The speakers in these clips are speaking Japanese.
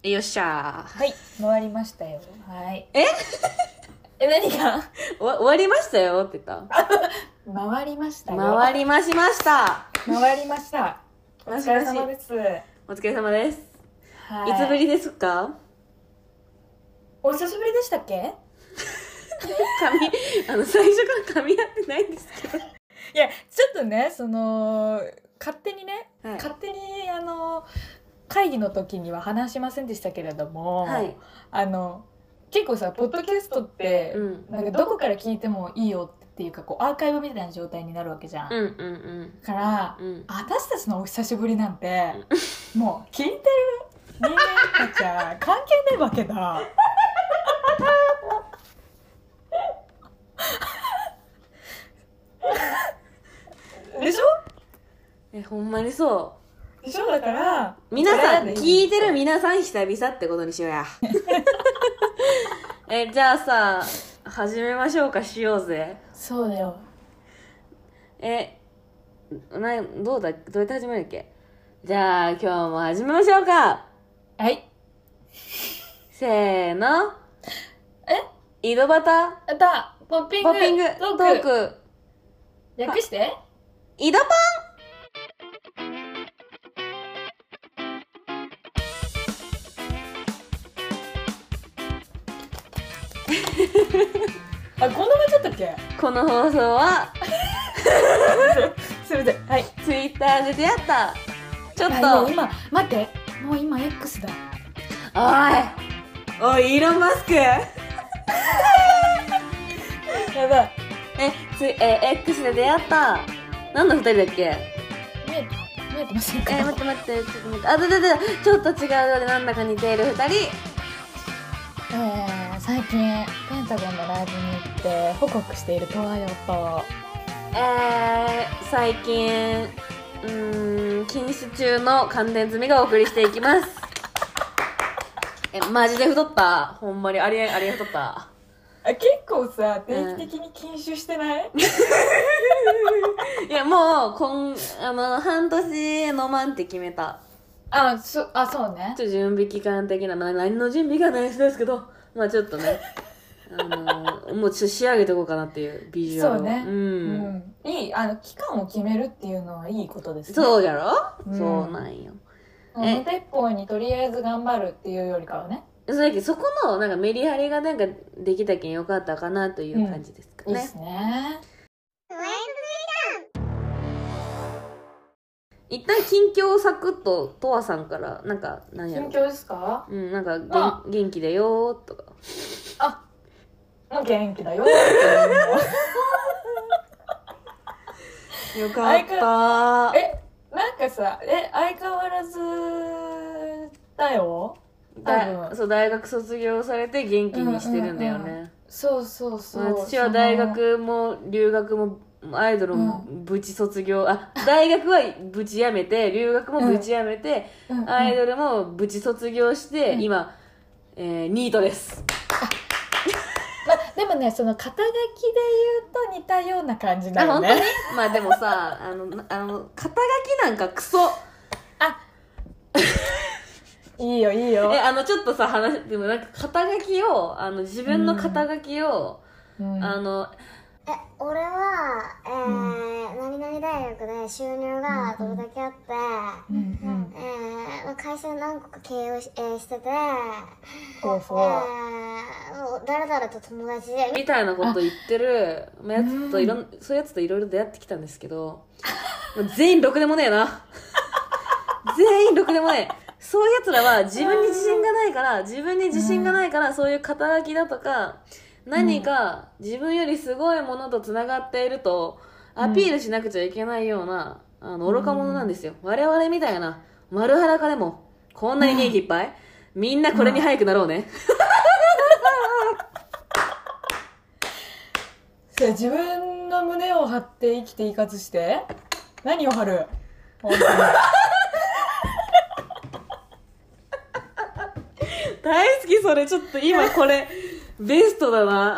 よっしゃはい、回りましたよ。はい。 え何が終わりましたよって言った？ 回りましたよ。 回りました。 回りました。お疲れ様です。 お疲れ様です。 はい。 いつぶりですか？ お久しぶりでしたっけ？ 最初から噛み合ってないんですけど。 いや、ちょっとね、勝手にね、 はい、 勝手に会議の時には話しませんでしたけれども、 はい、 結構さ、ポッドキャストって、なんかどこから聞いてもいいよっていうか、こうアーカイブみたいな状態になるわけじゃん。から、私たちのお久しぶりなんて、もう聞いてる人間たちは関係ないわけだ。でしょ？ ほんまにそうでしょ。だから皆さん聞いてる皆さん久々ってことにしようや。じゃあさ、始めましょうか。しようぜ。 そうだよ。 どうやって始めるっけ？じゃあ今日も始めましょうか。 はい、 せーの。井戸端ポッピングトーク。 略して井戸パン。 こんな感じだったっけ？ この放送はすみません。はい。 ツイッターで出会ったちょっと今待って、もう今 X だ。 おいイーロン・マスク。 やばい。 X で出会った何の二人だっけ？ 見えてませんか？ 待ってちょっと待ってちょっと違うようでなんだか似ている二人。 最近ペンタゴンのライブに行って報告しているトワヨと、 最近禁酒中の乾電済みがお送りしていきます。マジで太った。ほんまにありえ太った。 結構さ、定期的に禁酒してない？ いやもう半年飲まんって決めた。 そうね。 ちょっと準備期間的な、何の準備がない人ですけど、ちょっとねもうちょっと仕上げていこうかなっていうビジュアルを。 そうね。いい期間を決めるっていうのはいいことですね。 そうじゃろ？そうなんよ。 無鉄砲にとりあえず頑張るっていうよりかはね。 そこのなんかメリハリがなんかできたけんよかったかなという感じですかね。 いいですね。 一旦近況をサクッととわさんから何やろ。 近況ですか？ なんか元気だよとか。 もう元気だよ。 よかった。 なんかさ、相変わらずだよ。 大学卒業されて元気にしてるんだよね。 そう。 私は大学も留学もアイドルもぶち卒業、大学はぶち辞めて、留学もぶち辞めて、アイドルもぶち卒業して、今、ニートです。 でもね、その肩書きで言うと似たような感じだよね。 本当に？でもさ、肩書きなんかクソ。 いいよ。 ちょっとさ、でもなんか肩書きを、自分の肩書きを、 俺は、何々大学で収入がどれだけあって、会社何個か経営してて、誰々と友達でみたいなこと言ってるやつとそういうやつといろいろ出会ってきたんですけど、全員ろくでもねえな。全員ろくでもねえ。そういうやつらは自分に自信がないから、そういう肩書きだとか、何か自分よりすごいものとつながっているとアピールしなくちゃいけないような、愚か者なんですよ。我々みたいな丸裸でもこんなに元気いっぱい、みんなこれに早くなろうね。 自分の胸を張って生きていかずして何を張る？本当に大好きそれ。ちょっと今これベストだな。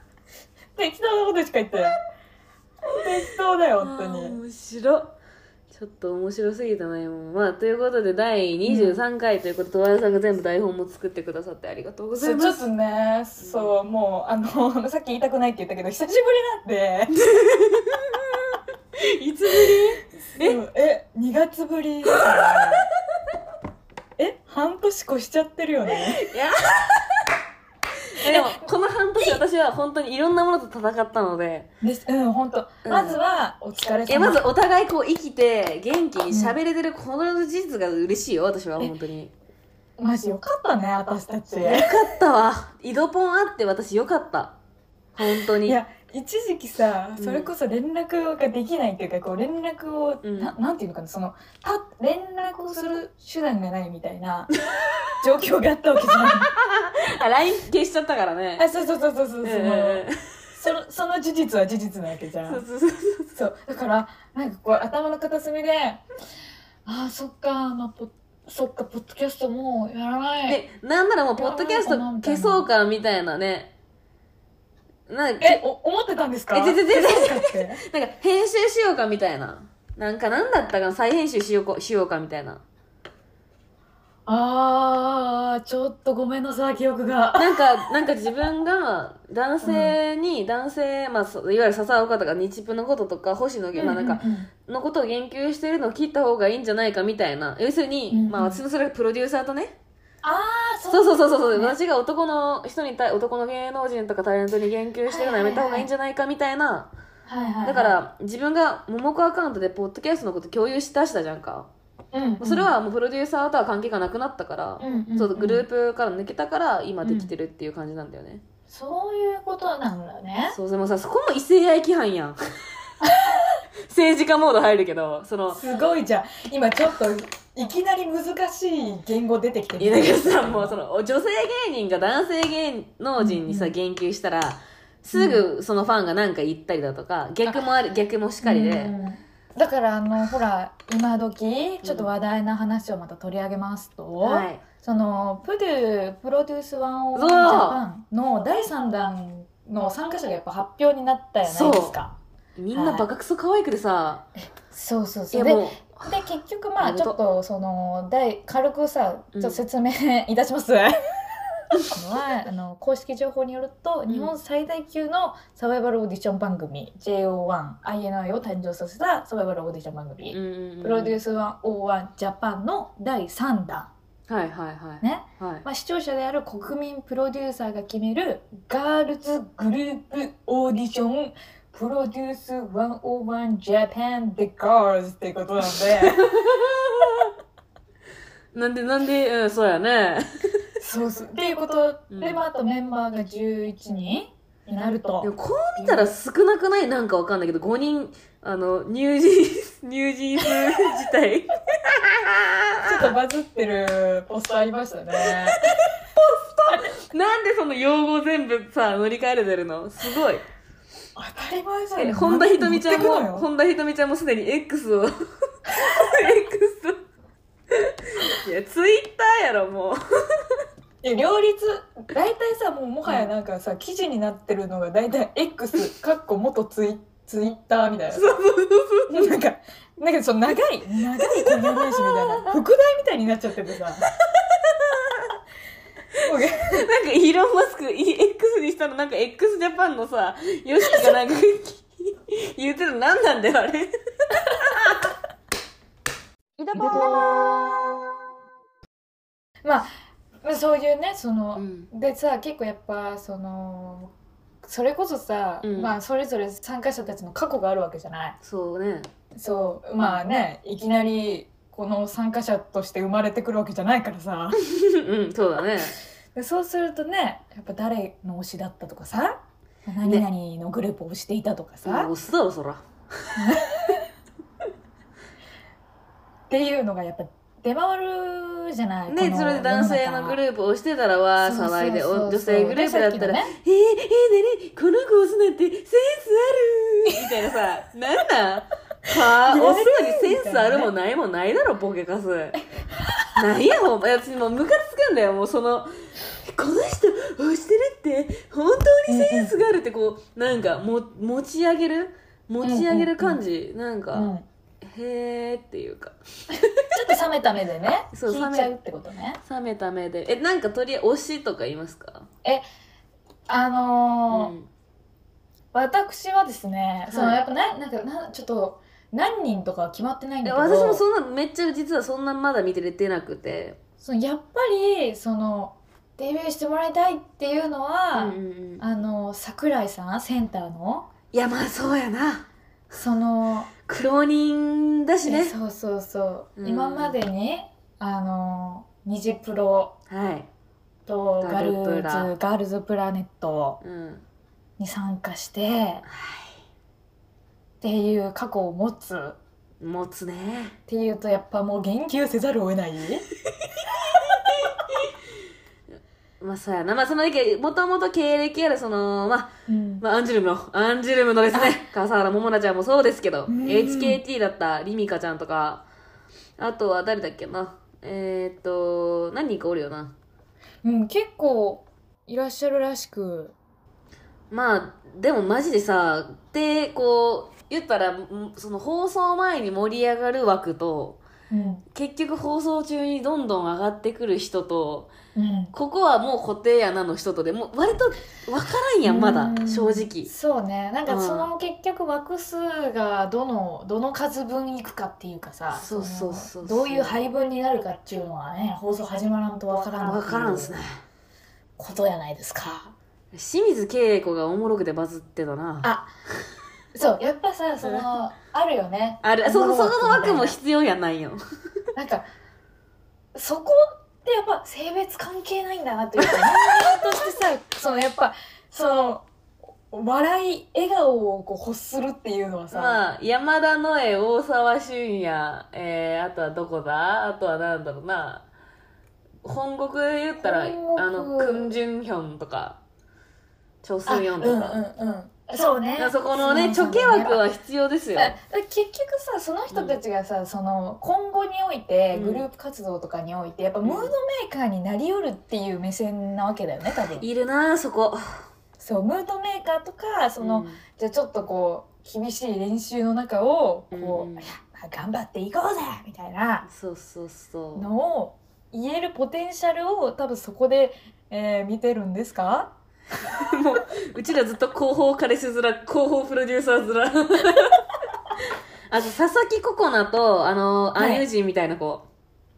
適当なことしか言ってない。適当だよ本当に。 面白。 ちょっと面白すぎたねもう。まあということで第23回ということで、戸田さんが全部台本も作ってくださってありがとうございます。 ちょっとね、そう、もうさっき言いたくないって言ったけど久しぶりなんでいつぶり 2月ぶり半年越しちゃってるよね。 いやでもこの半年私は本当にいろんなものと戦ったので、 本当、まずはお疲れ様。 まずお互いこう生きて元気に喋れてるこの事実が嬉しいよ私は本当に。 マジよかったね私たち。 よかったわ。井戸ポンあって私よかった本当に。 いや一時期さ、それこそ連絡ができないっていうか、こう連絡を、なんていうのかな、その連絡をする手段がないみたいな状況があったわけじゃないあ、LINE 消しちゃったからね。 そうその事実は事実なわけじゃん。そうだからなんかこう頭の片隅でそっかポッドキャストもうやらないで、なんならもうポッドキャスト消そうかみたいなね。 思ってたんですか？ 全然なんか編集しようかみたいな。なんだったかな、再編集しようかみたいな。 ちょっとごめんなさい記憶が。 なんか自分が男性、まあ、いわゆる笹岡とか日プのこととか星野のことを言及してるのを切った方がいいんじゃないかみたいな。要するに、まあ私のそれプロデューサーとね。そう、ね、私が男の芸能人とかタレントに言及してるのやめた方がいいんじゃないかみたいな。だから自分が桃子アカウントでポッドキャストのこと共有しだしたじゃんか。それはもうプロデューサーとは関係がなくなったから、グループから抜けたから今できてるっていう感じなんだよね。 そういうことなんだね。 そう、でもさ、そこも異性愛規範やん政治家モード入るけど、すごいじゃん。今ちょっといきなり難しい言語出てきてる。 いやだからさ、もう女性芸人が男性芸能人にさ、言及したらすぐそのファンが何か言ったりだとか、逆もしかりで、 だからほら今時ちょっと話題な話をまた取り上げますと、そのプロデュース101ジャパンの第3弾の参加者がやっぱ発表になったじゃないですか。 みんなバカクソ可愛くてさ、 そうで結局まあちょっと軽くさちょっと説明いたします公式情報によると、日本最大級のサバイバルオーディション番組 JO1INI を誕生させたサバイバルオーディション番組、プロデュース101ジャパンの第3弾、まあ、視聴者である国民プロデューサーが決めるガールズグループオーディションプロデュース101ジャパン The Girls っていうことなんでなんで、そうやねそうっていうことで、あとメンバーが11人になると。 でもこう見たら少なくない？なんかわかんないけど、5人ニュージーンズ自体ちょっとバズってるポストありましたね。 ポストなんでその用語全部さ乗り換えれてるの？すごい当たり前じゃん。 本田仁美ちゃんもすでに X をいやツイッターやろもう両立大体さ、もはやなんかさ、記事になってるのが大体 X かっこ元ツイッターみたいな。なんかその長い固有名詞みたいな副題みたいになっちゃっててさ。なんかイーロン・マスク X にしたらなんか x ジャパンのさヨシキがなんか言ってるの何なんだよあれまあそういうねでさ、結構やっぱそれこそさ、まあそれぞれ参加者たちの過去があるわけじゃない。 そうね。 まあね、いきなりこの参加者として生まれてくるわけじゃないからさそうだね。 そうするとね、やっぱ誰の推しだったとかさ、何々のグループを推していたとかさ、 推すだろそらっていうのがやっぱ出回るじゃないね。それで男性のグループを推してたらわー騒いで、女性グループだったらね、この子推すなんてセンスあるみたいなさ、なんなん推すのにセンスあるもないもないだろボケカス何やもう、私もうムカつくんだよ。もうこの人推してるって本当にセンスがあるってこうなんか持ち上げる感じ、なんか、 へーっていうかちょっと冷めた目でねそう聞いちゃうってことね。 冷めた目でなんか推しとか言いますか？ 私はですね、そのやっぱちょっと何人とかは決まってないんだけど、 私もそんなめっちゃ実はそんなまだ見てれてなくて、 やっぱりそのデビューしてもらいたいっていうのは、桜井さんセンターのいやまあそうやな、 その苦労人だしね。 そう、今までにニジプロとガールズプラネットに参加して、っていう過去を持つねっていうとやっぱもう言及せざるを得ないまあそうやな、まあそのもともと経歴あるそのまあアンジュルムのですね笠原桃奈ちゃんもそうですけど、HKT だったリミカちゃんとか、あとは誰だっけな、何人かおるよな。 結構いらっしゃるらしく、 まあでもマジでさ、でこう言ったらその放送前に盛り上がる枠と、結局放送中にどんどん上がってくる人と、ここはもう固定やなの人とでもう割と分からんやんまだ正直。 そうね、なんかその結局枠数がどの数分いくかっていうかさ、 そうどういう配分になるかっていうのはね、放送始まらんと分からんですねことやないですか。 清水恵子がおもろくてバズってたな。 そうやっぱさあるよね、 その枠も必要やないよなんかそこってやっぱ性別関係ないんだなっていうか、人間としてさやっぱ笑顔を欲するっていうのはさ、 まあ山田の絵、大沢俊也、あとはどこだ、あとはなんだろうな、本国で言ったらクン・ジュンヒョンとかチョ・スンヨンとか、 そうね、 そこのねチョケ枠は必要ですよ。 結局さその人たちがさ、今後においてグループ活動とかにおいてやっぱムードメーカーになりうるっていう目線なわけだよね、多分。 いるなそこ。 そうムードメーカーとかじゃあちょっとこう厳しい練習の中をこう、頑張っていこうぜみたいなのを言えるポテンシャルを多分そこで、見てるんですかもううちらずっと広報彼氏面、広報プロデューサー面あと佐々木ココナとアンユジンみたいな子、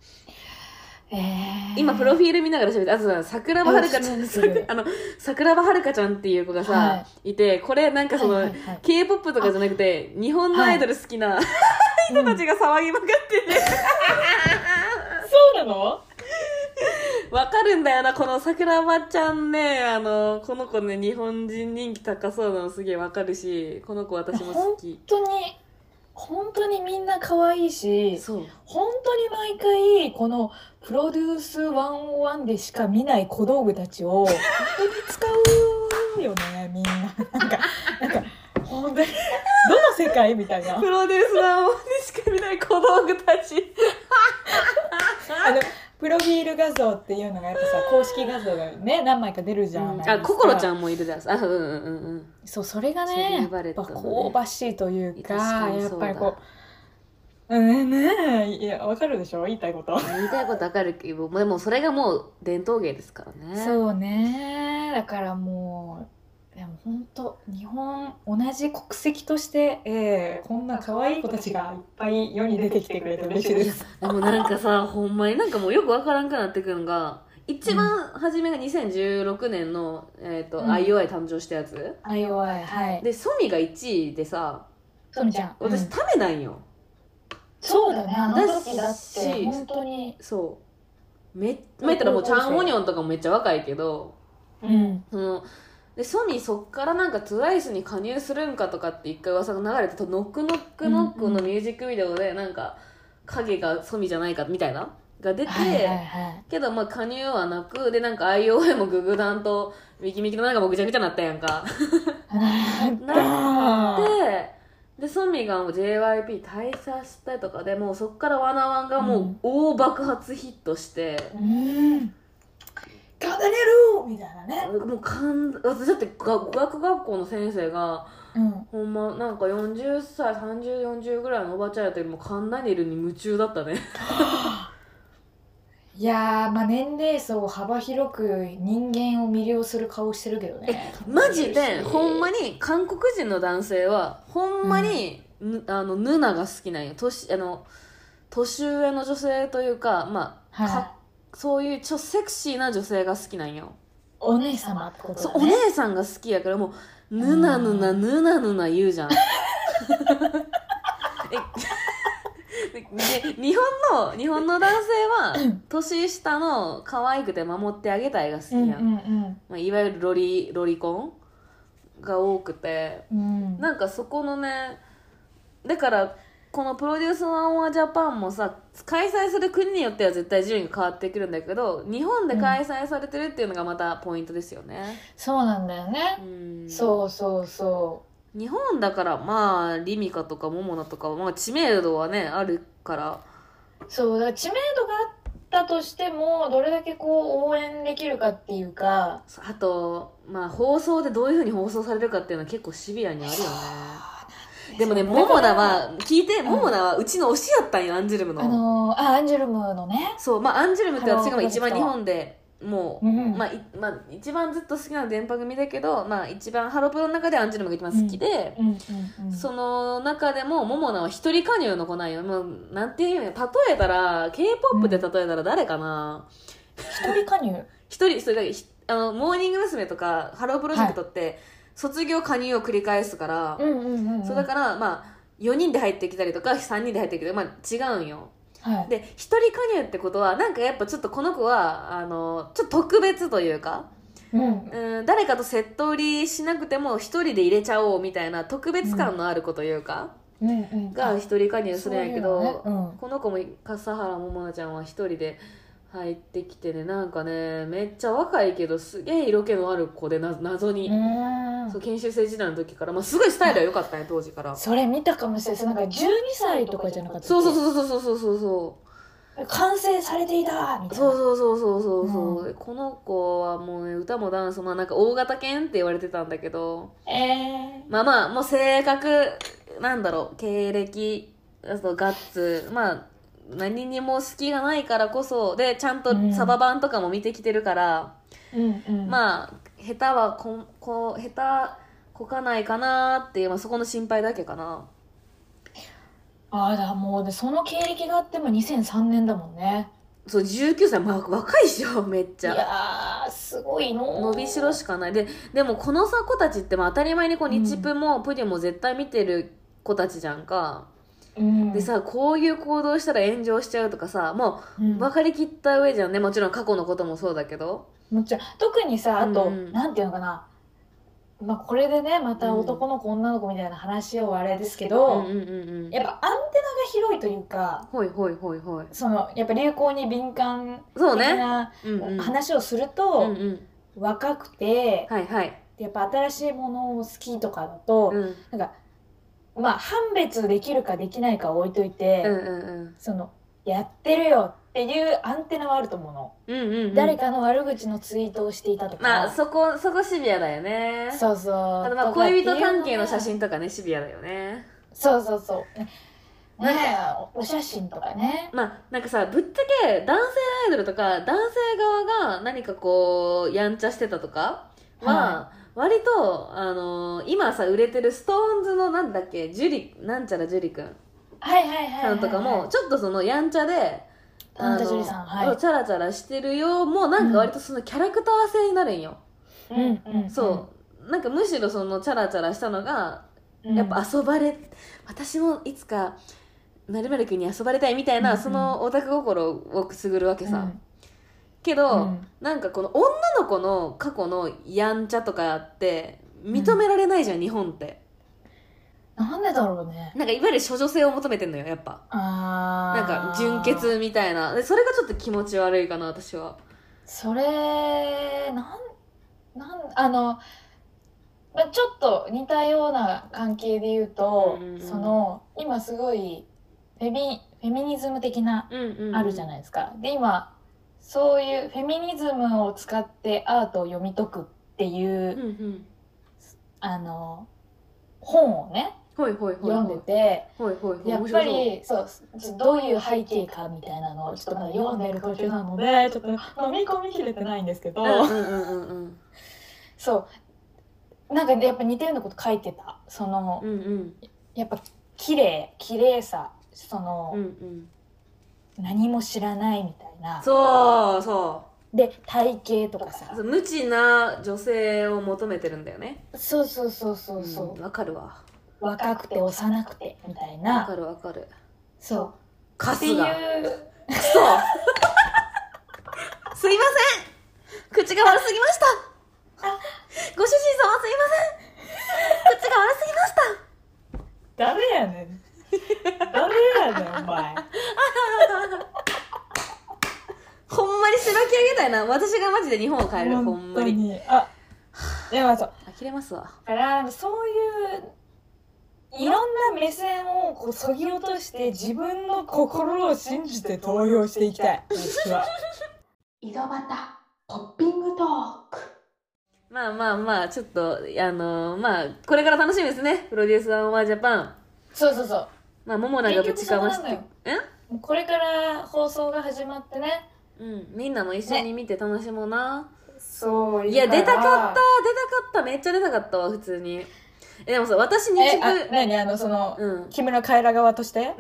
今プロフィール見ながら喋って、あとさ桜庭遥ちゃん桜庭遥ちゃんっていう子がさ、いて、これなんかK-POP とかじゃなくて日本のアイドル好きな人たちが騒ぎまくっててそうなの？ わかるんだよな、この桜庭ちゃんね、この子ね、日本人人気高そうなのすげえわかるし、この子私も好き。 本当にみんな可愛いし、本当に毎回このプロデュース101でしか見ない小道具たちを本当に使うよね、みんな。なんか本当にどの世界みたいな。 プロデュース101でしか見ない小道具たち。 プロフィール画像っていうのがやっぱさ、公式画像がね何枚か出るじゃん。 ココロちゃんもいるじゃん。 そう、それがねやっぱ香ばしいというか、やっぱりこういや分かるでしょ、言いたいこと分かるけど、でもそれがもう伝統芸ですからね。 そうね、だからもうでも本当日本同じ国籍として、こんな可愛い子たちがいっぱい世に出てきてくれて嬉しいです。 でもなんかさほんまになんかもうよくわからんくなってくるのが、一番初めが2016年の、IOI 誕生したやつ、 IOI、はい。 でソミが1位でさ、 ソミちゃん私ためないよ。 そうだね、あの時だって本当にそう言ったらもうチャン・ホニョンとかもめっちゃ若いけど、でソミそっからなんか TWICE に加入するんかとかって一回噂が流れて、ノックノックノックのミュージックビデオでなんか影がソミじゃないかみたいなが出て、けどまあ加入はなくで、なんか IOI もググダンとミキミキのなんかもぐちゃぐちゃなったやんかなってでソミがもう JYP 退社したりとかで、もうそっからワナワンがもう大爆発ヒットして、 頑張れるみたいなね。 もう私だって語学学校の先生が、ほんまなんか40歳3040ぐらいのおばちゃんやったけどもカンダニエルに夢中だったね。 いやー、まあ年齢層幅広く人間を魅了する顔してるけどね。 マジでほんまに韓国人の男性はほんまに、ヌナが好きなんよ。年上の女性というか、まあ、そういうセクシーな女性が好きなんよ。 お姉様ってことだね。 そう、お姉さんが好きやからもうヌナヌナヌナヌナ言うじゃん。で日本の男性は年下の可愛くて守ってあげたいが好きやん、まあ、いわゆるロリコンが多くて、なんかそこのね、だからこのプロデュースワンワジャパンもさ、開催する国によっては絶対順位が変わってくるんだけど、日本で開催されてるっていうのがまたポイントですよね。 そうなんだよね。そうそうそう。 日本だからまあリミカとかモモナとかは、まあ、知名度はねあるから。 そうだから知名度があったとしてもどれだけこう応援できるかっていうか、 あとまあ放送でどういう風に放送されるかっていうのは結構シビアにあるよね。でもね、モモナは聞いて、モモナはうちの推しやったんよ、アンジュルムの。 アンジュルムのね。 そう、まあアンジュルムって私が一番日本でもう、まあ一番ずっと好きな電波組だけど、まあ一番ハロプロの中でアンジュルムが一番好きで、その中でもモモナは一人加入の子なんよ。もうなんていうの、例えたら K-POP で例えたら誰かな。 一人加入。 それがモーニング娘。とかハロープロジェクトって、卒業加入を繰り返すから、そうだからまあ4人で入ってきたりとか3人で入ってきたり、まあ違うんよ。で1人加入ってことはなんかやっぱちょっとこの子はちょっと特別というか、誰かとセット売りしなくても1人で入れちゃおうみたいな特別感のある子というか、が1人加入するんやけど、この子も笠原桃奈ちゃんは1人で入ってきてね、なんかねめっちゃ若いけどすげえ色気のある子で、謎にそう研修生時代の時から、まあ、すごいスタイルは良かったね当時から。 それ見たかもしれない。なんか12歳とかじゃなかったっけ。 そう完成されていたみたいな。 そう、この子はもうね歌もダンスもなんか大型犬って言われてたんだけど、まあもう性格なんだろう、経歴、あとガッツ、まあ何にも隙がないからこそで、ちゃんとサバ版とかも見てきてるから、まあ下手は下手こかないかなっていう、まあ、そこの心配だけかな。 だからもうね、その経歴があっても2003年だもんね。 そう19歳、まあ、若いっしょめっちゃ。 いやーすごいの。 伸びしろしかない。でもこのさ子たちって、まあ、当たり前にこう日プもプリも絶対見てる子たちじゃんか。でさ、こういう行動したら炎上しちゃうとかさ、もう分かりきった上じゃんね。もちろん過去のこともそうだけど、 もちろん特にさ、あと、なんていうのかな、まあこれでねまた男の子、女の子みたいな話をあれですけど、やっぱアンテナが広いというか、そのやっぱ流行に敏感的な話をすると、若くて、やっぱ新しいものを好きとかだと、なんかまあ判別できるかできないかを置いといて、そのやってるよっていうアンテナはあると思うの。誰かの悪口のツイートをしていたとか、まあそこシビアだよね。 そうそう。 あとまあ恋人関係の写真とかね、シビアだよね。 そうね、お写真とかね。 まあなんかさ、ぶっちゃけ男性アイドルとか男性側が何かこうやんちゃしてたとかは、割と今さ売れてるストーンズのなんだっけ、なんちゃらジュリくんさんとかもちょっとそのやんちゃでチャラチャラしてるよもうなんか割とそのキャラクター性になるんよ。そうなんかむしろそのチャラチャラしたのがやっぱ私もいつか〇〇くんに遊ばれたいみたいな、そのオタク心をくすぐるわけさ。けど、なんかこの女の子の過去のやんちゃとかって認められないじゃん、日本って。 なんでだろうね。 なんかいわゆる処女性を求めてんのよやっぱ。なんか純潔みたいな。でそれがちょっと気持ち悪いかな私は。 それちょっと似たような関係で言うと、その今すごいフェミニズム的なあるじゃないですか。で今そういうフェミニズムを使ってアートを読み解くっていう、 うんうん、 本をねほいほいほい読んでて、 ほいほいほい、 やっぱりそうどういう背景かみたいなのをちょっとまだ読んでる途中なのでちょっと飲み込みきれてないんですけど、そうなんかやっぱ似たようなこと書いてた。その、うんうん、やっぱ綺麗さ、その、うんうん、何も知らないみたいな。 そうそうで体型とかさ、 無知な女性を求めてるんだよね。 そうそうそうそうそう、 わかるわ。 若くて幼くてみたいな。 わかるわかる。 そうカスがっていう。 くそすいません、口が悪すぎました。ご主人様すいません、口が悪すぎました。 誰やねん誰やねんお前ほんまにしばき上げたいな。私がマジで日本を変える。ほんまに。 いやそう呆れますわ。 だからそういういろんな目線をこう削ぎ落として自分の心を信じて投票していきたい。私は井戸端ポッピングトーク。 まあまあまあちょっとまあこれから楽しみですね。プロデュースアンワージャパン。 そうそうそう。 まあ桃菜がぶちかましてこれから放送が始まってね。 うん、みんなも一緒に見て楽しもうな、ね、 そういや出たかっためっちゃ出たかったわ普通に。でもさ私日部何その、うん、木村カエラ側として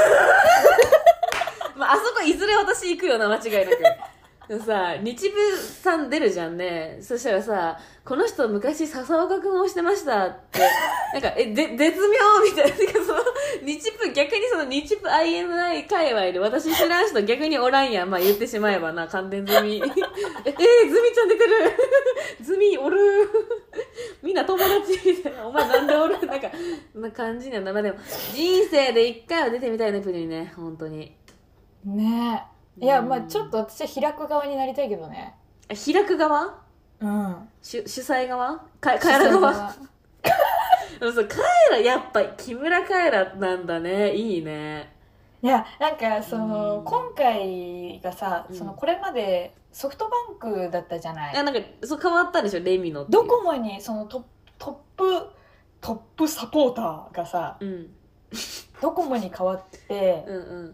まああそこいずれ私行くよな間違いなく。でもさ日部さん出るじゃんね。そしたらさこの人昔笹岡くんをしてましたってなんか絶妙みたいな。その日部逆にその日部 INI 界隈で私知らん人逆におらんやん。まあ言ってしまえばな完全ズミズミちゃん出てるズミおるみんな友達みたいな。お前なんでおるなんかそんな感じなんだ。まあでも人生で一回は出てみたいねプリにね本当にねえ。いやまあちょっと私は開く側になりたいけどね。 開く側？ うん。 主催側？カエラ側？そうカエラやっぱ木村カエラなんだね。いいね。 いやなんかその、今回がさ、そのこれまでソフトバンクだったじゃない。 いやなんかそう変わったでしょレミの。 ドコモにそのトップサポーターがさ、うん、ドコモに変わってうん、うん、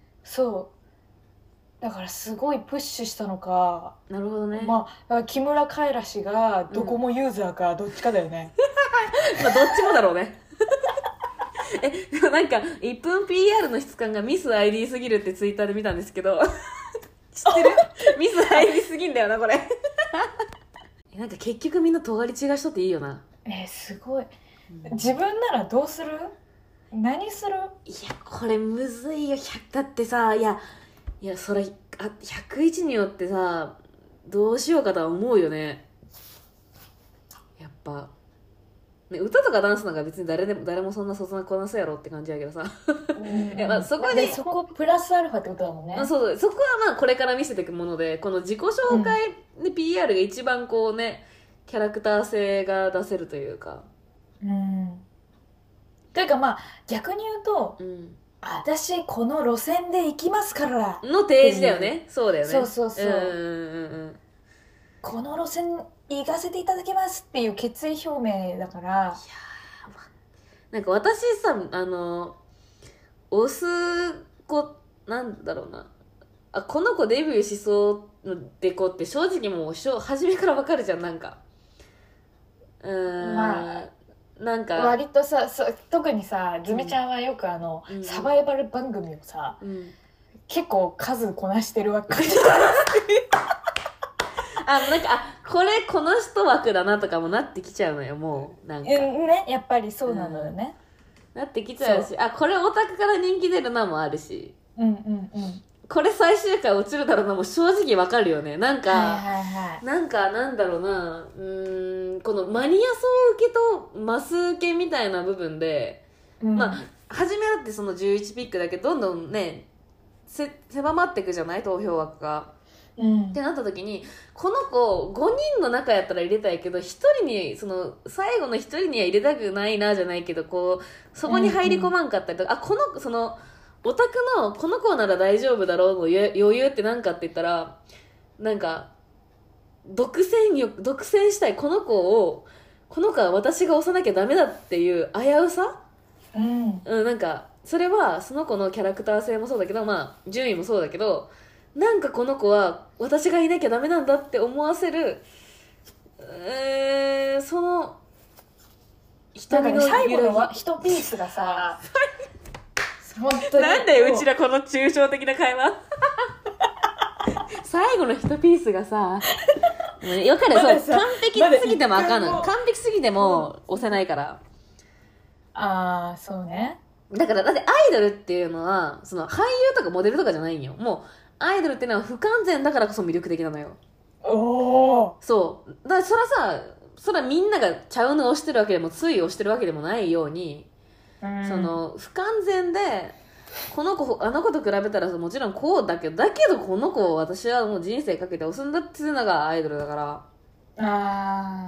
そうだからすごいプッシュしたのか。 なるほどね。 まあ木村カエラ氏がドコモユーザーかどっちかだよね。 まあどっちもだろうね。でもなんか1分 PR の質感がミス ID すぎるってツイッターで見たんですけど知ってる？ミス ID すぎんだよなこれ。なんか結局みんな尖り違いしとっていいよな。 すごい、自分ならどうする？何する？ いやこれむずいよ。だってさいやそれ101によってさどうしようかとは思うよねやっぱね。歌とかダンスなんか別に誰もそんなそつなこなすやろって感じやけどさまあ、そこプラスアルファってことだもんね。 そこはまあこれから見せていくものでこの自己紹介で PR が一番こうねキャラクター性が出せるというかというかまあ逆に言うと、私この路線で行きますからの提示だよね。そうだよね。 そうこの路線行かせていただきますっていう決意表明だから。いやなんか私さ推す子なんだろうなこの子デビューしそうのでこって正直もう初めから分かるじゃん。なんかまあなんか割とさ特にさズミちゃんはよくサバイバル番組をさ、結構数こなしてるわけじゃないなんかこの人枠だなとかもなってきちゃうのよもうなんかねやっぱりそうなのよね、 なってきちゃうしこれオタクから人気出るなもあるしこれ最終回落ちるだろうなもう正直わかるよね。なんか、なんだろうなこのマニア層受けとマス受けみたいな部分で、まあ初めだってその11ピックだけどんどんね狭まっていくじゃない投票枠が。ってなった時にこの子5人の中やったら入れたいけど1人にその最後の1人には入れたくないなじゃないけどこうそこに入り込まんかったりとか、このそのオタクのこの子なら大丈夫だろうの余裕って何かって言ったら、なんか独占したいこの子は私が押さなきゃダメだっていう危うさ、なんかそれはその子のキャラクター性もそうだけど、まあ順位もそうだけど、なんかこの子は私がいなきゃダメなんだって思わせる、その瞳の最後の1ピースがさ本当になんでうちらこの抽象的な会話最後の1ピースがさよかる、そう、完璧すぎてもあかんの、完璧すぎても押せないから。 ああそうね。 だってアイドルっていうのはその俳優とかモデルとかじゃないんよ。もうアイドルっていうのは不完全だからこそ魅力的なのよ。そうだからそらみんながちゃうのをしてるわけでもついをしてるわけでもないように、その不完全でこの子あの子と比べたらもちろんこうだけどこの子を私はもう人生かけて押すんだっていうのがアイドルだから、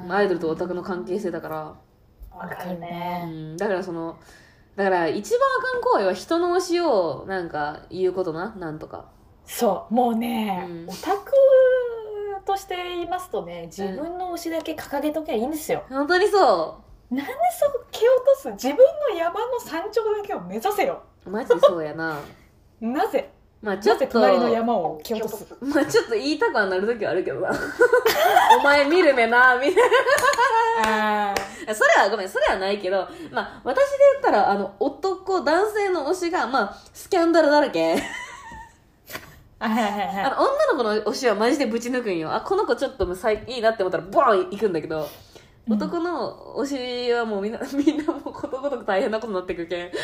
アイドルとオタクの関係性だから。 わかるね。 だから一番あかん行為は人の推しをなんか言うことなんとか。 そうもうね、オタクとして言いますとね、自分の推しだけ掲げときゃいいんですよ。 本当にそう。 なんでそう蹴落とす、自分の山の山頂だけを目指せよ。 マジでそうやななぜちょっと隣の山を蹴落とす。 ちょっと言いたくはなるときはあるけどなお前見る目なみたいなそれはないけど、私で言ったら男性の推しがスキャンダルだらけ女の子の推しはマジでぶち抜くんよ。この子ちょっといいなって思ったらボーン行くんだけど、男の推しはもうみんなもうことごとく大変なことになってくけん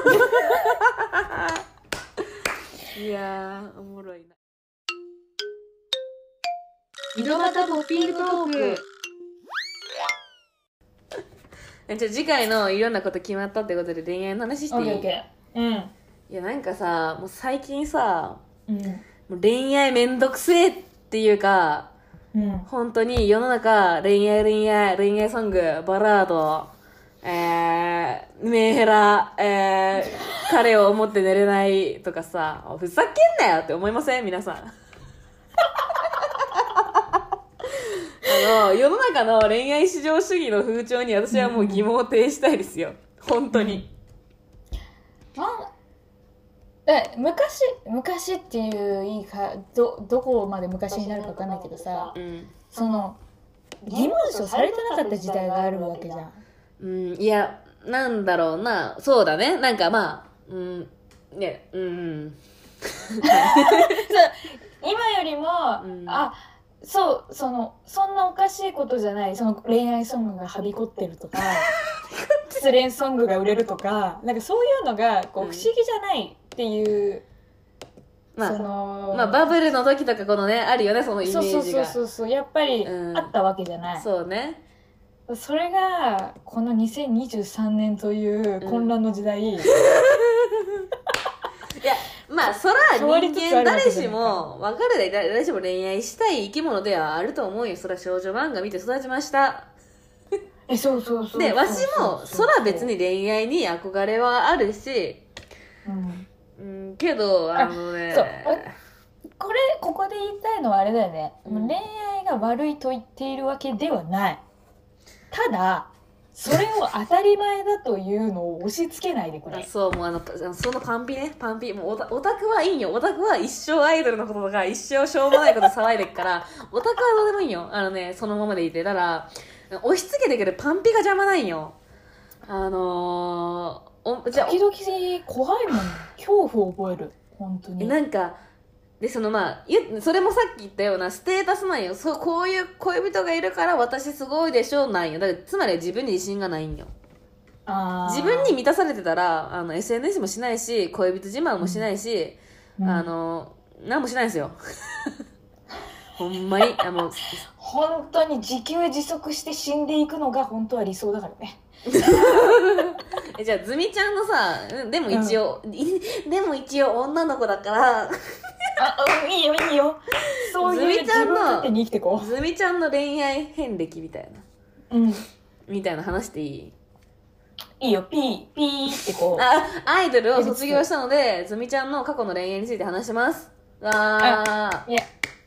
いやーおもろいな。 井戸端ポッピングトーク次回のいろんなこと決まったってことで恋愛の話していい？ いやなんかさ、もう最近さ、もう恋愛めんどくせえっていうか、本当に世の中恋愛ソング、バラード、メンヘラ、彼を思って寝れないとかさ、ふざけんなよって思いません皆さん世の中の恋愛至上主義の風潮に私はもう疑問を呈したいですよ、本当に。 昔っていういいか どこまで昔になるか分かんないけどさ、その義務所されてなかった時代があるわけじゃん。 いやなんだろうな、そうだね、なんか今よりも、そんなおかしいことじゃない、その恋愛ソングがはびこってるとか失恋ソングが売れるとか、なんかそういうのがこう不思議じゃないっていう、 バブルの時とかこのねあるよね、そのイメージが。 そうやっぱりあったわけじゃない。 そうね。 それがこの2023年という混乱の時代、いやそら人間誰しも分かるで、誰しも恋愛したい生き物ではあると思うよ。そら少女漫画見て育ちましたそうで、わしもそら別に恋愛に憧れはあるし、けどここで言いたいのはあれだよね、恋愛が悪いと言っているわけではない。ただそれを当たり前だというのを押し付けないでくれ。 そう、もうそのパンピもうオタクはいいよ。オタクは一生アイドルのこととか一生しょうもないこと騒いでっからオタクはどうでもいいよ。そのままでいて、だから押し付けてくるパンピが邪魔ないよ。 時々怖いもん、恐怖を覚える本当に。 なんかでそれもさっき言ったようなステータスなんよ。こういう恋人がいるから私すごいでしょなんよ。だからつまり自分に自信がないんよ。自分に満たされてたらSNS もしないし恋人自慢もしないし、何もしないんですよほんまに本当に自給自足して死んでいくのが本当は理想だからねじゃあズミちゃんのさ、でも一応女の子だからいいよそういう自分勝手に生きてこう。 ズミちゃんの恋愛遍歴みたいな、みたいな話していい？ いいよ、ピーってこう。 アイドルを卒業したので、ズミちゃんの過去の恋愛について話します。わー。 いや。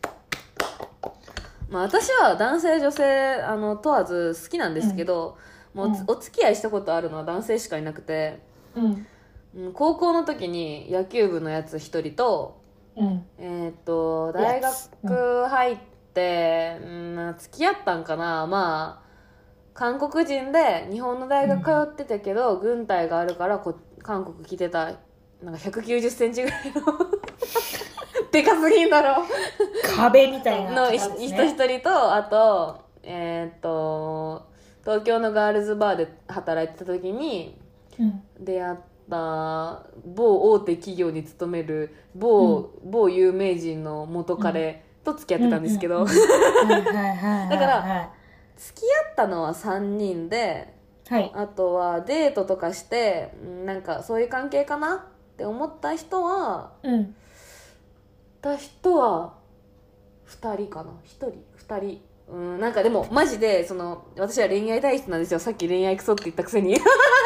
まあ私は男性女性問わず好きなんですけど、もうお付き合いしたことあるのは男性しかいなくて、高校の時に野球部のやつ一人と、大学入って、付き合ったんかな、まあ韓国人で日本の大学通ってたけど、軍隊があるから韓国来てた、なんか190センチぐらいのでかすぎんだろ壁みたいなの人一人と、あと東京のガールズバーで働いてた時に出会った某大手企業に勤める某有名人の元彼と付き合ってたんですけど、だから付き合ったのは3人で、あとはデートとかしてなんかそういう関係かなって思った人は、2人かな、1人2人、なんかでもマジで私は恋愛体質なんですよ。さっき恋愛クソって言ったくせに恋愛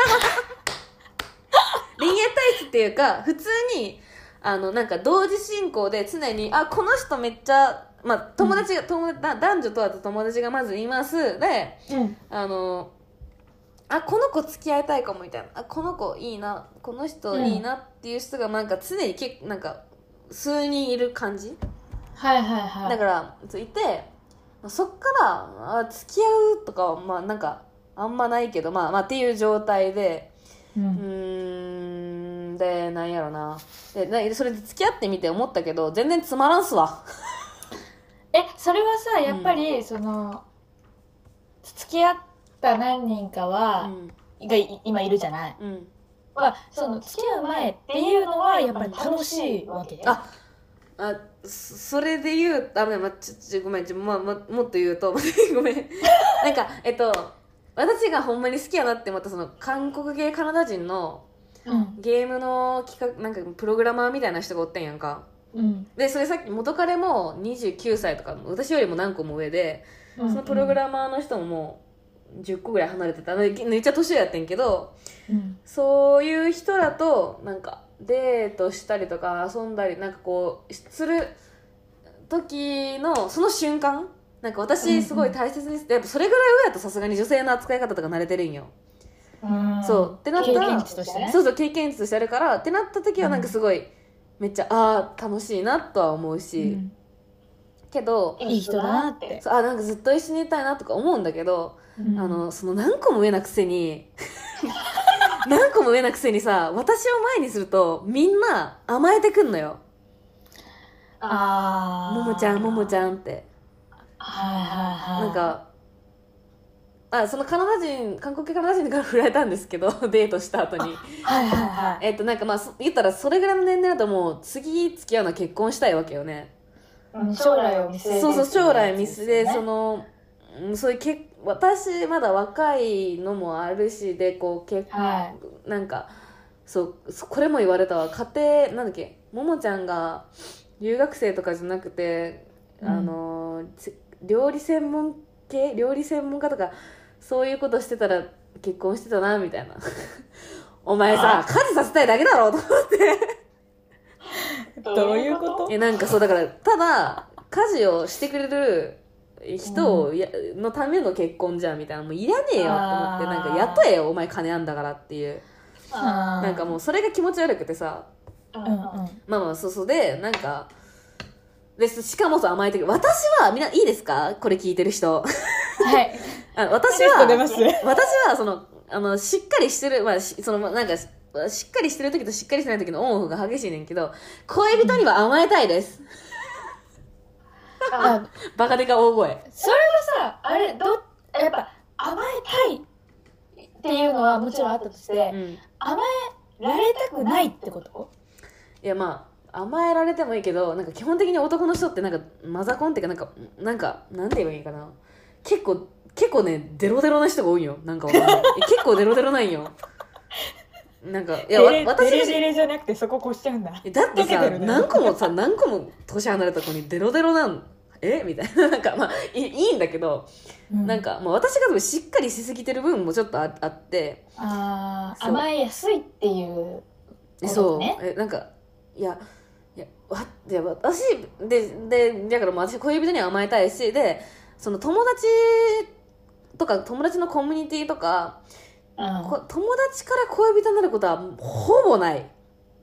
体質っていうか、普通になんか同時進行で常にこの人めっちゃ、まあ友達が男女問わず友達がまずいますで、この子付き合いたいかもみたいな、この子いいな、この人いいなっていう人がなんか常になんか数人いる感じ、だからいて、そっから付き合うとかはまあなんかあんまないけど、まあっていう状態で、でなんやろな、でそれで付き合ってみて思ったけど全然つまらんすわそれはさ、やっぱり付き合った何人かは、が今いるじゃない、その付き合う前っていうのはやっぱり楽しいわけ。 それで言うごめん、もっと言うとごめんなんか私がほんまに好きやなって思った韓国系カナダ人のゲームの企画なんかプログラマーみたいな人がおってんやんか、でそれさっき元彼も29歳とか私よりも何個も上で、そのプログラマーの人ももう10個ぐらい離れてた、めっちゃ年上やってんけど、そういう人らとなんかデートしたりとか遊んだりなんかこうする時のその瞬間、なんか私すごい大切にして、やっぱそれぐらい上やとさすがに女性の扱い方とか慣れてるんよ。そうってなったら経験値としてね、そう経験値としてあるからってなった時はなんかすごい、めっちゃ楽しいなとは思うし、けどいい人だなってなんかずっと一緒にいたいなとか思うんだけど、その何個も上なくせに何個も上なくせにさ、私を前にするとみんな甘えてくんのよ。ももちゃんってなんかその韓国系カナダ人から振られたんですけどデートした後になんかまあ言ったらそれぐらいの年齢だともう次付き合うのは結婚したいわけよね、 将来を見据えて、 そう将来見据えて、そういう私まだ若いのもあるしでこうなんかこれも言われたわ、家庭なんだっけ、ももちゃんが留学生とかじゃなくて、料理専門家とかそういうことしてたら結婚してたなみたいなお前さ家事させたいだけだろと思ってどういうこと？ なんかそうだから、ただ家事をしてくれる人のための結婚じゃんみたいな、もういらねえよって思って、なんか雇えよお前金あんだからっていう、なんかもうそれが気持ち悪くてさ、まあそうでなんかしかも甘えてくる。私はみんないいですか、これ聞いてる人私はしっかりしてる、なんかしっかりしてる時としっかりしてない時のオンオフが激しいねんけど、恋人には甘えたいですバカでか大声。 それはさ、やっぱ甘えたいっていうのはもちろんあったとして、甘えられたくないってこと？ いやまあ甘えられてもいいけど、なんか基本的に男の人ってなんかマザコンっていうかなんかなんて言えばいいかな、結構ねデロデロな人が多いよ。なんかわかんない結構デロデロなんよ。なんかいや私デレデレじゃなくてそこ越しちゃうんだ。 だってさ何個も年離れた子にデロデロなんみたいななんかまあいいんだけど、なんかもう私が多分しっかりしすぎてる部分もちょっとあって、 甘えやすいっていうことね。 そうなんかいや私でだからもう私恋人には甘えたいし、でその友達とか友達のコミュニティとか、友達から恋人になることはほぼない。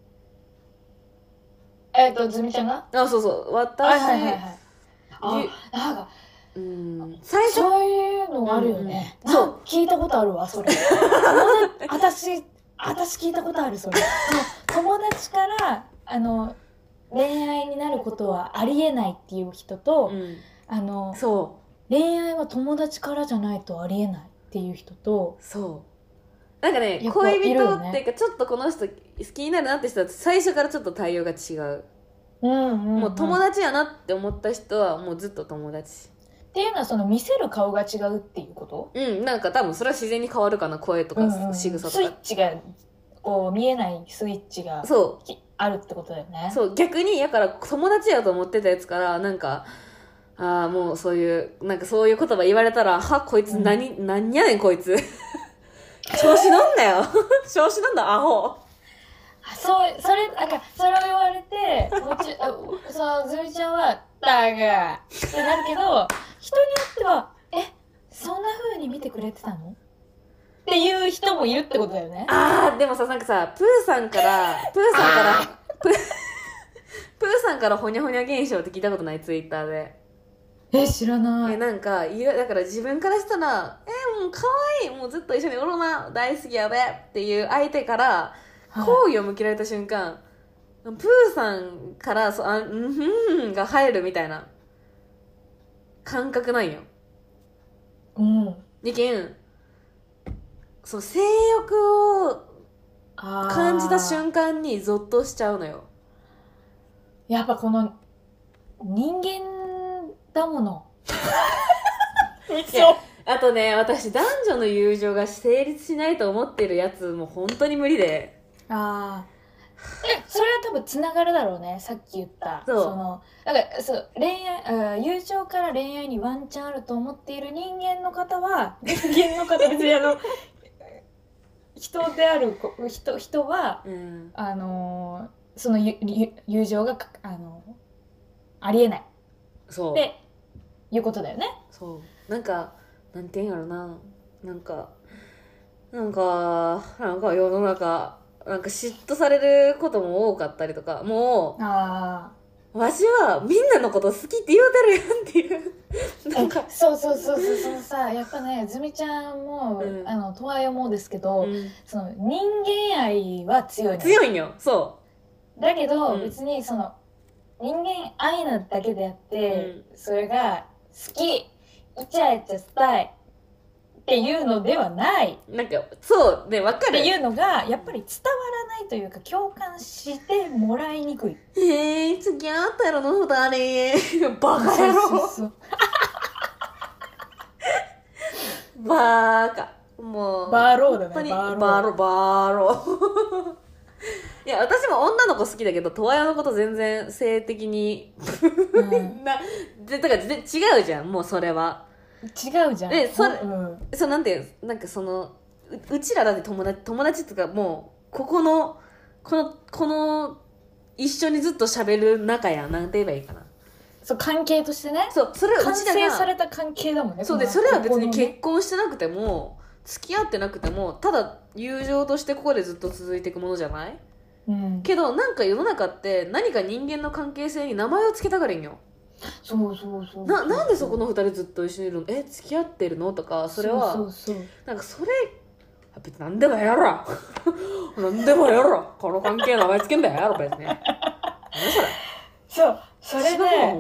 ズミちゃんがそう私、 なんか最初そういうのあるよね。そう聞いたことあるわそれ。私聞いたことあるそれ。友達から恋愛になることはありえないっていう人と、そう恋愛は友達からじゃないとありえないっていう人と、 そうなんかね恋人っていうかちょっとこの人好きになるなって人は最初からちょっと対応が違う。もう友達やなって思った人はもうずっと友達っていうのはその見せる顔が違うっていうこと？ なんか多分それは自然に変わるかな、声とか仕草とか、 スイッチがこう見えないスイッチがあるってことだよね。 そう逆にやから友達やと思ってたやつからなんかもうそういうなんかそういう言葉言われたらこいつ何やねんこいつ調子乗んなよ調子乗んだアホ。それを言われてズミちゃんはだがってなるけど、人によってはそんな風に見てくれてたのっていう人もいるってことだよね。 でもさなんかさプーさんからほにゃほにゃ現象って聞いたことない？ツイッターで。 知らない。 なんかだから自分からしたらもう可愛いもうずっと一緒におるな大好きやべっていう相手から好意を向けられた瞬間、プーさんからが入るみたいな感覚なんよ。その性欲を感じた瞬間にゾッとしちゃうのよ。 やっぱこの人間だものあとね私男女の友情が成立しないと思ってるやつも本当に無理で。 それは多分つながるだろうね。さっき言った恋愛友情から恋愛にワンチャンあると思っている人間の方別に人である人は、その友情がありえないっていうことだよね。 そうなんかなんていうんやろな、なんか世の中なんか嫉妬されることも多かったりとか、もうわしはみんなのこと好きって言うてるやんっていうなんかそうそのさやっぱねズミちゃんも、とわよもですけど、その人間愛は強いんよ。そうだけど、別にその人間愛なだけであって、それが好きイチャイチャしたいっていうのではない。 なんかそうね、分かるっていうのがやっぱり伝わらないというか共感してもらいにくい。 付き合ったらの二人バカ野郎。そうバーカもうバーローだね。 バーローいや私も女の子好きだけどトワヤのこと全然性的にだから違うじゃん。もうそれは違うじゃん。 そうなんてなんかそのうちらだって友達とかもうこの一緒にずっと喋る仲やなんて言えばいいかな。 そう関係としてね。 そうそれは完成された関係だもんね。 そうでそれは別に結婚してなくても付き合ってなくてもただ友情としてここでずっと続いていくものじゃない？けどなんか世の中って何か人間の関係性に名前を付けたがるんよ。なんでそこの二人ずっと一緒にいるの？付き合ってるのとか、それはなんかそれ別に何でもやろ何でもやろこの関係名前付けんだよやろ別に何それ。 それで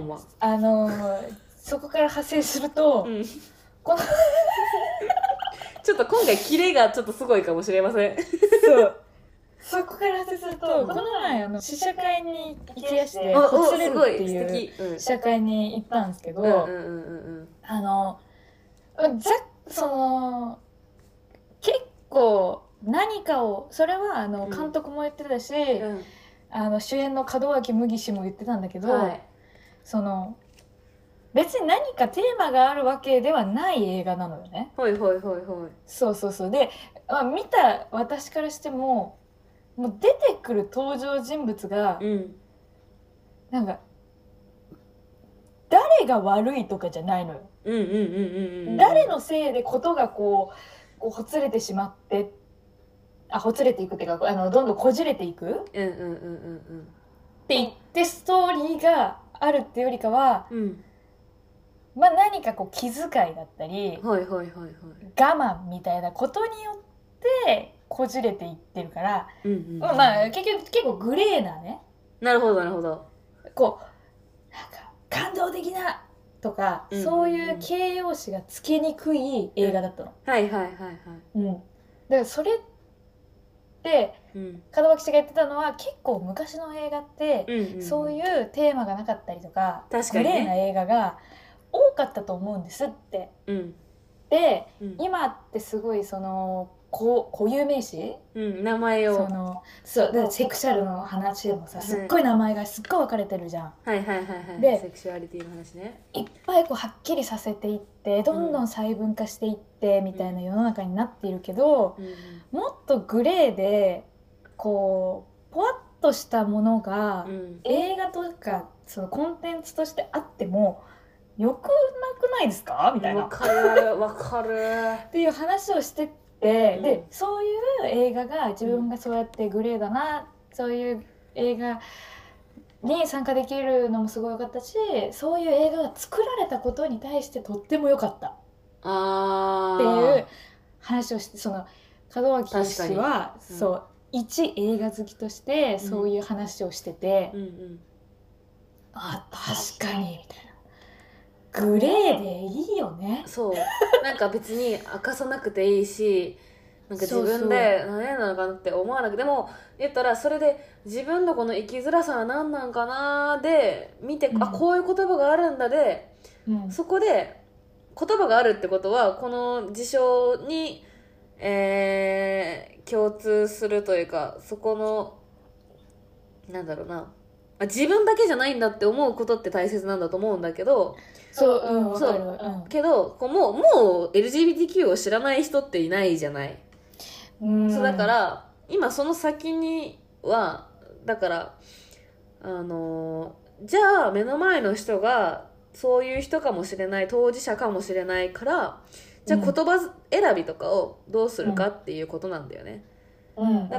そこから派生すると、このちょっと今回キレがちょっとすごいかもしれません。 そこから発生すると、この前試写会に行きやしてほつれるっていう試写会に行ったんですけど、結構何かをそれは監督も言ってたし、主演の門脇麦氏も言ってたんだけど、その別に何かテーマがあるわけではない映画なのよね。 はいはいはいはい。 そうそうそう。で、見た私からしても、もう出てくる登場人物が、なんか誰が悪いとかじゃないのよ。誰のせいでことがこうほつれてしまってほつれていくっていうかどんどんこじれていくって言ってストーリーがあるっていうよりかは、まあ何かこう気遣いだったり、我慢みたいなことによってこじれていってるから、まあ結構グレーなね。 なるほどなるほど。こうなんか感動的なとか、そういう形容詞がつけにくい映画だったの。だからそれって門脇氏が言ってたのは、結構昔の映画って、そういうテーマがなかったりとか、グレーな映画が多かったと思うんですって。で、今ってすごいその固有名詞、 名前をそうセクシャルの話でもさ、すっごい名前がすっごい分かれてるじゃん。 でセクシュアリティの話ね、 いっぱいこうはっきりさせていって、どんどん細分化していってみたいな世の中になっているけど、もっとグレーでこうポワッとしたものが、映画とかそのコンテンツとしてあってもよくなくないですかみたいな。わかるっていう話をしてて、でそういう映画が自分がそうやってグレーだな、そういう映画に参加できるのもすごい良かったし、そういう映画が作られたことに対してとっても良かったっていう話をして、その門脇氏はそう一映画好きとしてそういう話をしてて、確かにみたいな。グレーでいいよね。 そうなんか別に明かさなくていいし、なんか自分で何やなのかなって思わなくても、言ったらそれで自分のこの生きづらさは何なんかなで見て、こういう言葉があるんだで、そこで言葉があるってことはこの事象に、共通するというか、そこのなんだろうな、自分だけじゃないんだって思うことって大切なんだと思うんだけど、けどもう LGBTQ を知らない人っていないじゃない。そうだから今その先にはだからじゃあ目の前の人がそういう人かもしれない、当事者かもしれないから、じゃあ言葉選びとかをどうするかっていうことなんだよね。だ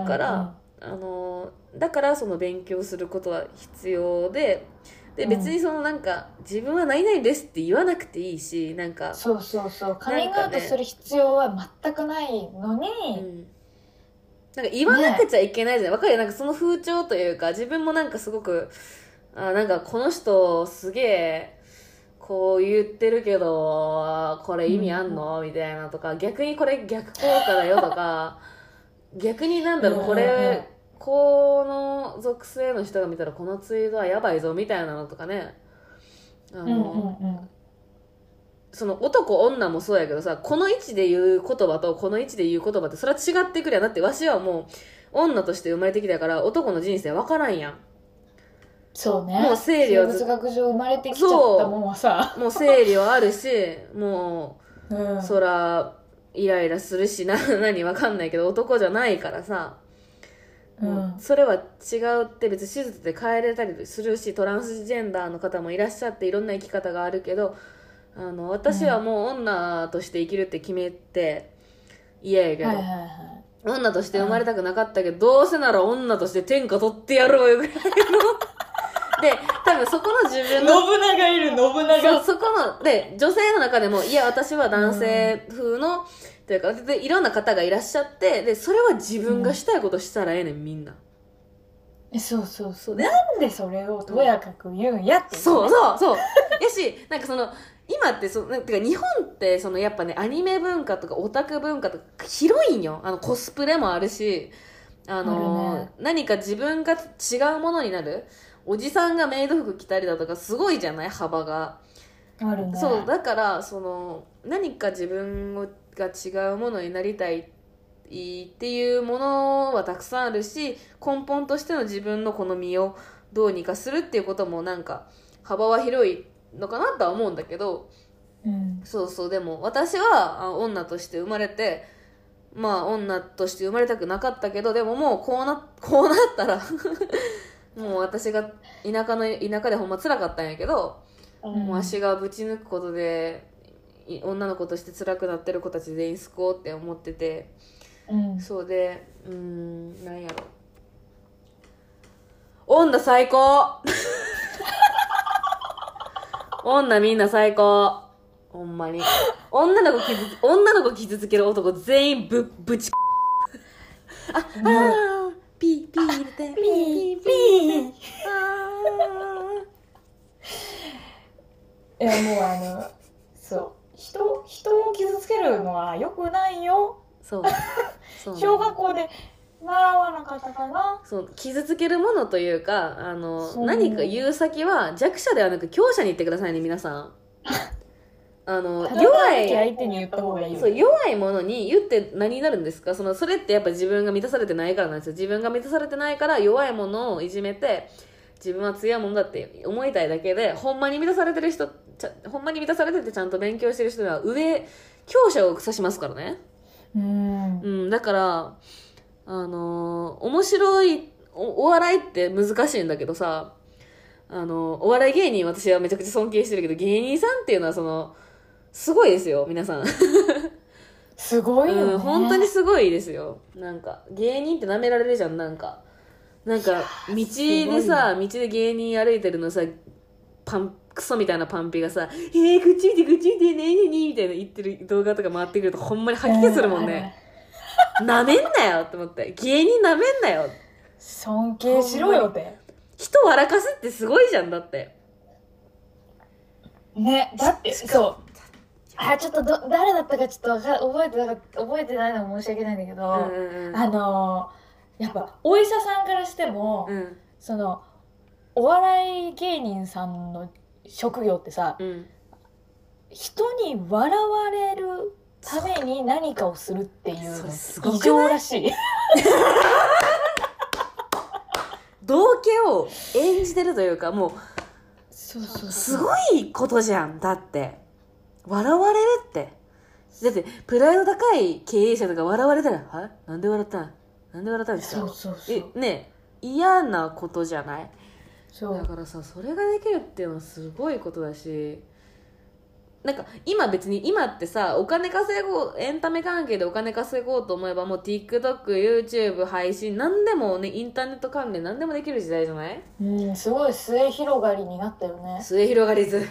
からその勉強することは必要で、別にそのなんか自分は何々ですって言わなくていいし、なんかそうカミングアウトする必要は全くないのに、 なんか言わなくちゃいけないじゃない、わかるよ。なんかその風潮というか、自分もなんかすごくなんかこの人すげえこう言ってるけどこれ意味あんの、みたいなとか、逆にこれ逆効果だよとか逆になんだろう、これこの属性の人が見たらこのツイートはやばいぞみたいなのとかね、その男女もそうやけどさ、この位置で言う言葉とこの位置で言う言葉ってそれは違ってくるやん。だってわしはもう女として生まれてきたから男の人生分からんやん。 そうね、 もう生理は生物学上生まれてきちゃったもんはさ、 もう生理はあるし、もう、そらイライラするし何わかんないけど男じゃないからさ、それは違うって。別に手術で変えれたりするし、トランスジェンダーの方もいらっしゃっていろんな生き方があるけど、私はもう女として生きるって決めて嫌やけど、女として生まれたくなかったけど、どうせなら女として天下取ってやろうよぐらいので、多分そこの自分の信長いる、信長。 そこので女性の中でも、いや私は男性風の、というかでいろんな方がいらっしゃって、でそれは自分がしたいことしたらええねん、みんな。 そうなんでそれをとやかく言うんやって、ね、 そうやし、なんかその今ってなんてか日本ってそのやっぱね、アニメ文化とかオタク文化とか広いんよ。コスプレもあるし、何か自分が違うものになる、おじさんがメイド服着たりだとかすごいじゃない、幅があるね。 そうだからその何か自分が違うものになりたいっていうものはたくさんあるし、根本としての自分の好みをどうにかするっていうこともなんか幅は広いのかなとは思うんだけど、 うん、 そうそう。でも私は女として生まれて、まあ女として生まれたくなかったけど、でももうこうなったらもう私が田舎でほんま辛かったんやけど、もう足がぶち抜くことで女の子として辛くなってる子たち全員救おうって思ってて、そうで、なんやろ、女最高女みんな最高、ほんまに。女の子傷つける男全員ぶちピーピー入れてピーピーいやもうそう人を傷つけるのは良くないよ。 そう小学校で習わなかったかな。 そう傷つけるものというか何か言う先は弱者ではなく強者に言ってくださいね皆さん。弱い相手に言った方がいいよ。 そう弱いものに言って何になるんですか。それってやっぱ自分が満たされてないからなんですよ。自分が満たされてないから弱いものをいじめて自分は強いものだって思いたいだけで、ほんまに満たされてる人、ほんまに満たされててちゃんと勉強してる人は強者を指しますからね。だから面白いお笑いって難しいんだけどさ、お笑い芸人私はめちゃくちゃ尊敬してるけど、芸人さんっていうのはすごいですよ皆さんすごいよね、 本当にすごいですよ。なんか芸人って舐められるじゃん。なんか道で芸人歩いてるのさ、クソみたいなパンピがさ、口見てねえみたいな言ってる動画とか回ってくるとほんまに吐き気するもんね。舐めんなよって思って、芸人舐めんなよ、 尊敬しろよって。 人笑かすってすごいじゃん。だってね、だってそうちょっと誰だったかちょっと覚えてないのは申し訳ないんだけど、やっぱお医者さんからしても、お笑い芸人さんの職業ってさ、人に笑われるために何かをするっていうの異常らしい道化を演じてるというか、もうすごいことじゃん。だって笑われるって、だってプライド高い経営者とか笑われたら、なんで笑ったんですか。ね、嫌なことじゃない。だからさ、それができるっていうのはすごいことだし、なんか今ってさ、お金稼ごう、エンタメ関係でお金稼ごうと思えばもう TikTok、YouTube 配信、何でもね、インターネット関連何でもできる時代じゃない？ すごい末広がりになったよね。 末広がりず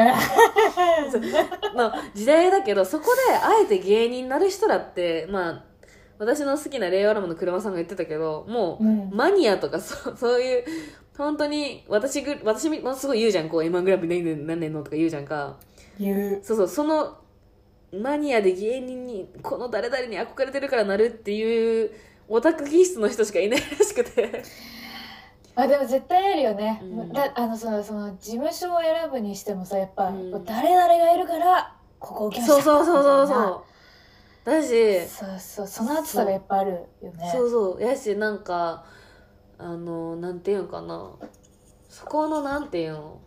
の時代だけど、そこであえて芸人になる人だって、私の好きな令和ロマンの車さんが言ってたけど、もう、マニアとかそういう本当に私もすごい言うじゃん、こう M−1 グランプリ何年のとか言うじゃんか。そのマニアで芸人にこの誰々に憧れてるからなるっていうオタク気質の人しかいないらしくてでも絶対あるよね、その事務所を選ぶにしてもさ、やっぱ、誰々がいるからここを来ましたそうだし、 その熱さがやっぱあるよね。 やし、なんかなんていうのかな、そこのなんていうの、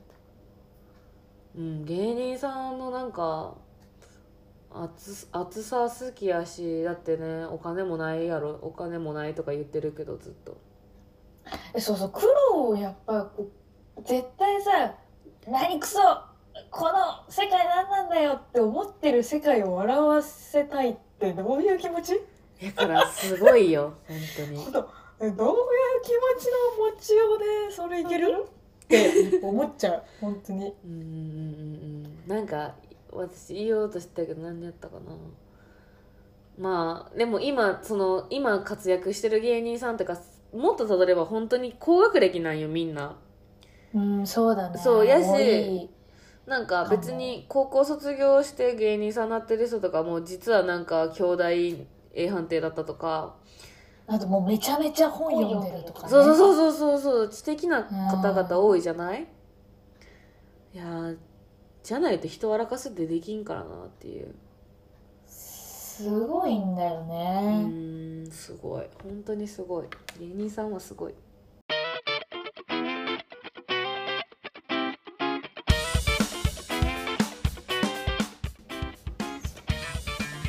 芸人さんのなんか熱さ好きやし、だってね、お金もないとか言ってるけどずっと苦労をやっぱ絶対さ、何クソこの世界何なんだよって思ってる世界を笑わせたいってどういう気持ち？ だからすごいよ本当に。 どういう気持ちの持ちようでそれいけるって思っちゃう本当に。 なんか私言おうとしてたけど何やったかな。でも今活躍してる芸人さんとかもっとたどれば本当に高学歴なんよみんな。 そうだね。 そうやし、なんか別に高校卒業して芸人さんになってる人とかも実はなんか兄弟A判定だったとか、 あともうめちゃめちゃ本読んでるとかね。 そう知的な方々多いじゃない。いやじゃないと人笑かすってできんからなっていう。 すごいんだよね。 すごい、本当にすごい。芸人さんはすごい。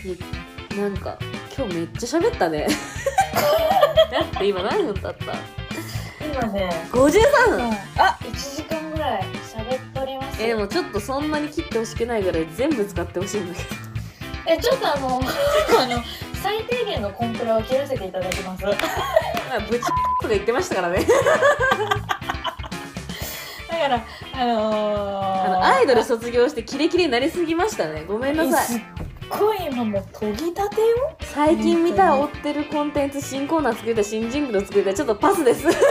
なんか今日めっちゃ喋ったねだって今何分経った今ね 53分、 あ、1時間ぐらい喋っております。 でもちょっとそんなに切ってほしくないぐらい全部使ってほしいんだけどちょっと最低限のコンプラを切らせていただきます。 まあブチとか言ってましたからねだからアイドル卒業してキレキレになりすぎましたね、ごめんなさい。 すっごい今もう研ぎたてよ。 最近見た追ってるコンテンツ、新コーナー作りたい、新人口作りたい、ちょっとパスです最近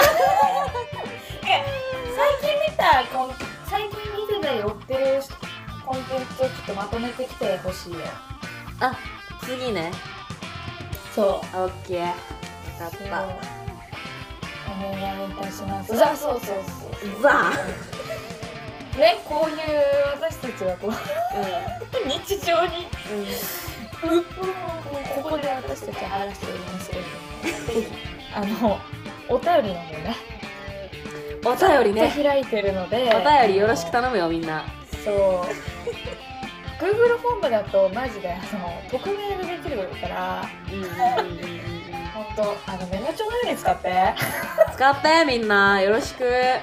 見てたり追ってるコンテンツをちょっとまとめてきてほしいよ。 あ、次ね。 そうオッケー、分かった。 お願いいたします。そうそうザね、こういう私たちはこう、日常に、ここで私たちは話しておりますけれども、お便りの方ね、 お便りね、 開いてるので、 お便りよろしく頼むよみんな。 そう Google フォームだとマジで匿名でできるから、ほんとメモ帳のように使ってみんなよろしく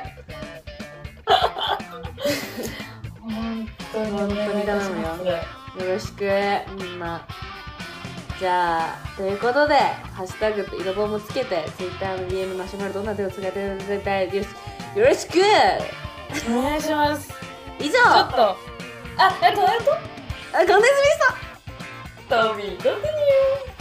本当に頼むよ、よろしくみんな。じゃあということでハッシュタグと色棒もつけて Twitter の DM マシュマロどんな手を使っていただきたいです。よろしくお願いします。 以上、 ちょっとコンテンツでした。 トビードクニュー